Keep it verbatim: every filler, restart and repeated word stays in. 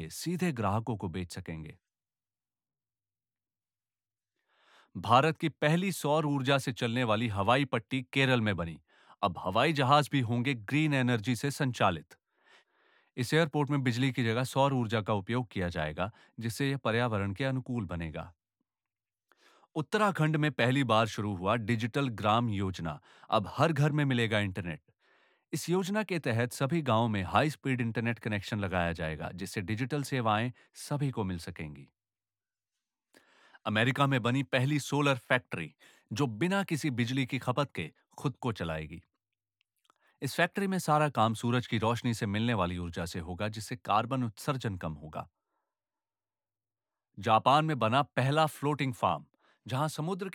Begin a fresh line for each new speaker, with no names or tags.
जरिए सीधे ग्राहकों को बेच सकेंगे। भारत की पहली सौर ऊर्जा से चलने वाली हवाई पट्टी केरल में बनी। अब हवाई जहाज भी होंगे ग्रीन एनर्जी से संचालित। इस एयरपोर्ट में बिजली की जगह सौर ऊर्जा का उपयोग किया जाएगा, जिससे यह पर्यावरण के अनुकूल बनेगा। उत्तराखंड में पहली बार शुरू हुआ डिजिटल ग्राम योजना। अब हर घर में मिलेगा इंटरनेट। इस योजना के तहत सभी गांवों में हाई स्पीड इंटरनेट कनेक्शन लगाया जाएगा, जिससे डिजिटल सेवाएं सभी को मिल सकेंगी। अमेरिका में बनी पहली सोलर फैक्ट्री, जो बिना किसी बिजली की खपत के खुद को चलाएगी। इस फैक्ट्री में सारा काम सूरज की रोशनी से मिलने वाली ऊर्जा से होगा, जिससे कार्बन उत्सर्जन कम होगा। जापान में बना पहला फ्लोटिंग फार्म, जहां समुद्र